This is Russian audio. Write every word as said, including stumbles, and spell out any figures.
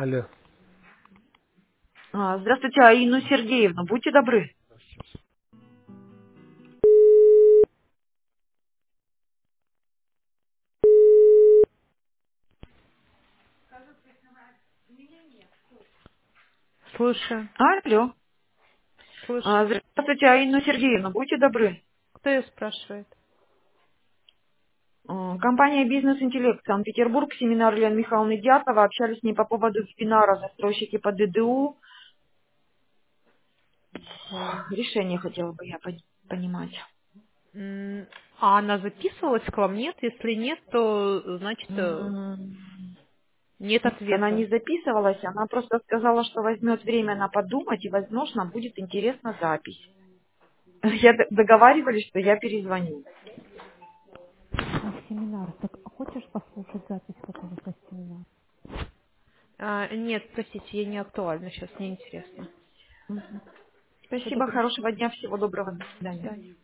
Алло. А, Здравствуйте, а Инну Сергеевну, будьте добры. Слушаю. Алло. А, Слушаю. Здравствуйте, а Инну Сергеевну, будьте добры. Кто ее спрашивает? М, Компания «Бизнес-интеллект» Санкт-Петербург, семинар Елены Михайловны Дьякова, общались с ней по поводу вебинара «Застройщики по ДДУ». Ой. Решение хотела бы я пон- понимать. М, А она записывалась к вам? Нет? Если нет, то значит э, М, нет Она ответа. не записывалась, она просто сказала, что возьмет время на подумать и, возможно, будет интересна запись. Я д- договаривались, что я перезвоню. А семинар. Так хочешь послушать запись какого-то семинара? А, нет, простите, ей не актуально сейчас, не интересно. Мгм. Всего Спасибо, доброго. хорошего дня, всего доброго, до До свидания. свидания.